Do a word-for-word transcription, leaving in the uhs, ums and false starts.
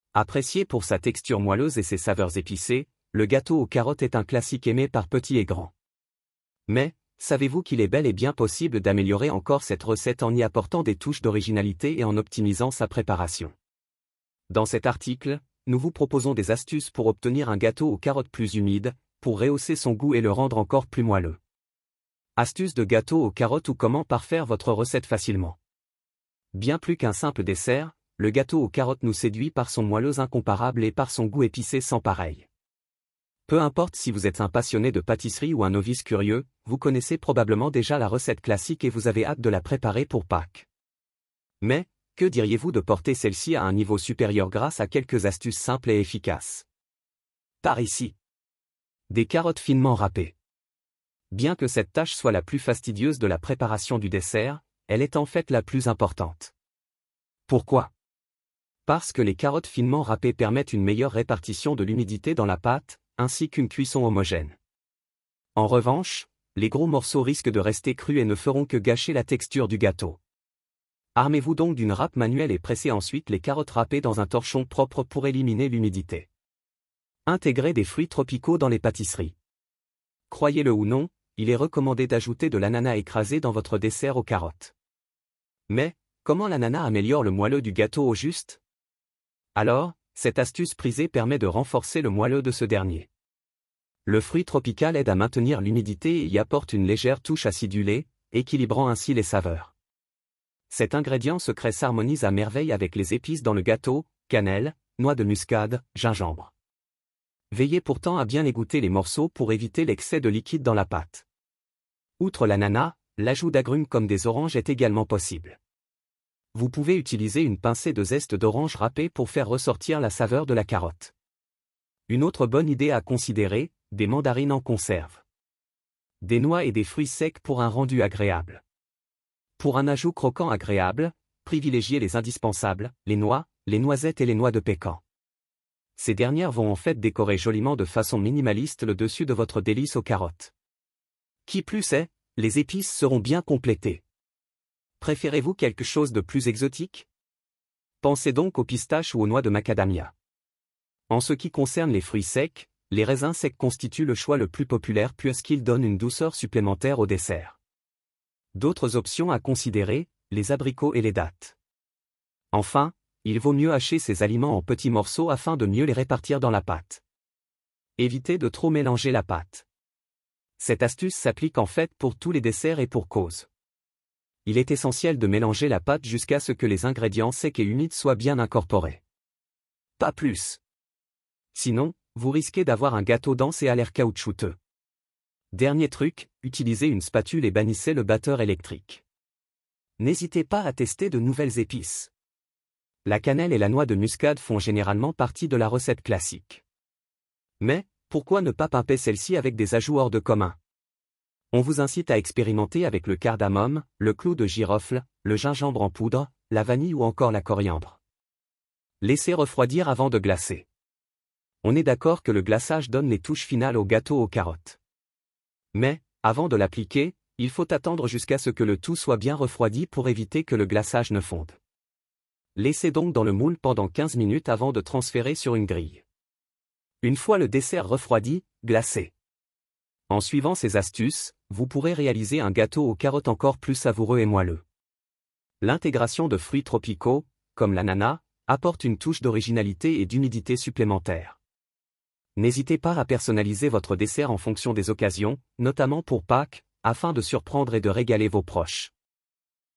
Apprécié pour sa texture moelleuse et ses saveurs épicées, le gâteau aux carottes est un classique aimé par petits et grands. Mais, savez-vous qu'il est bel et bien possible d'améliorer encore cette recette en y apportant des touches d'originalité et en optimisant sa préparation? Dans cet article, nous vous proposons des astuces pour obtenir un gâteau aux carottes plus humide, pour rehausser son goût et le rendre encore plus moelleux. Astuces de gâteau aux carottes ou comment parfaire votre recette facilement. Bien plus qu'un simple dessert, le gâteau aux carottes nous séduit par son moelleuse incomparable et par son goût épicé sans pareil. Peu importe si vous êtes un passionné de pâtisserie ou un novice curieux, vous connaissez probablement déjà la recette classique et vous avez hâte de la préparer pour Pâques. Mais, que diriez-vous de porter celle-ci à un niveau supérieur grâce à quelques astuces simples et efficaces? Par ici. Des carottes finement râpées. Bien que cette tâche soit la plus fastidieuse de la préparation du dessert, elle est en fait la plus importante. Pourquoi? Parce que les carottes finement râpées permettent une meilleure répartition de l'humidité dans la pâte, ainsi qu'une cuisson homogène. En revanche, les gros morceaux risquent de rester crus et ne feront que gâcher la texture du gâteau. Armez-vous donc d'une râpe manuelle et pressez ensuite les carottes râpées dans un torchon propre pour éliminer l'humidité. Intégrez des fruits tropicaux dans les pâtisseries. Croyez-le ou non, il est recommandé d'ajouter de l'ananas écrasé dans votre dessert aux carottes. Mais, comment l'ananas améliore le moelleux du gâteau au juste? Alors, cette astuce prisée permet de renforcer le moelleux de ce dernier. Le fruit tropical aide à maintenir l'humidité et y apporte une légère touche acidulée, équilibrant ainsi les saveurs. Cet ingrédient secret s'harmonise à merveille avec les épices dans le gâteau, cannelle, noix de muscade, gingembre. Veillez pourtant à bien égoutter les morceaux pour éviter l'excès de liquide dans la pâte. Outre l'ananas, l'ajout d'agrumes comme des oranges est également possible. Vous pouvez utiliser une pincée de zeste d'orange râpée pour faire ressortir la saveur de la carotte. Une autre bonne idée à considérer, des mandarines en conserve. Des noix et des fruits secs pour un rendu agréable. Pour un ajout croquant agréable, privilégiez les indispensables, les noix, les noisettes et les noix de pécan. Ces dernières vont en fait décorer joliment de façon minimaliste le dessus de votre délice aux carottes. Qui plus est, les épices seront bien complétées. Préférez-vous quelque chose de plus exotique? Pensez donc aux pistaches ou aux noix de macadamia. En ce qui concerne les fruits secs, les raisins secs constituent le choix le plus populaire puisqu'ils donnent une douceur supplémentaire au dessert. D'autres options à considérer, les abricots et les dattes. Enfin, il vaut mieux hacher ces aliments en petits morceaux afin de mieux les répartir dans la pâte. Évitez de trop mélanger la pâte. Cette astuce s'applique en fait pour tous les desserts et pour cause. Il est essentiel de mélanger la pâte jusqu'à ce que les ingrédients secs et humides soient bien incorporés. Pas plus. Sinon, vous risquez d'avoir un gâteau dense et à l'air caoutchouteux. Dernier truc, utilisez une spatule et bannissez le batteur électrique. N'hésitez pas à tester de nouvelles épices. La cannelle et la noix de muscade font généralement partie de la recette classique. Mais, pourquoi ne pas pimper celle-ci avec des ajouts hors de commun? On vous incite à expérimenter avec le cardamome, le clou de girofle, le gingembre en poudre, la vanille ou encore la coriandre. Laissez refroidir avant de glacer. On est d'accord que le glaçage donne les touches finales au gâteau aux carottes. Mais, avant de l'appliquer, il faut attendre jusqu'à ce que le tout soit bien refroidi pour éviter que le glaçage ne fonde. Laissez donc dans le moule pendant quinze minutes avant de transférer sur une grille. Une fois le dessert refroidi, glacez. En suivant ces astuces, vous pourrez réaliser un gâteau aux carottes encore plus savoureux et moelleux. L'intégration de fruits tropicaux, comme l'ananas, apporte une touche d'originalité et d'humidité supplémentaire. N'hésitez pas à personnaliser votre dessert en fonction des occasions, notamment pour Pâques, afin de surprendre et de régaler vos proches.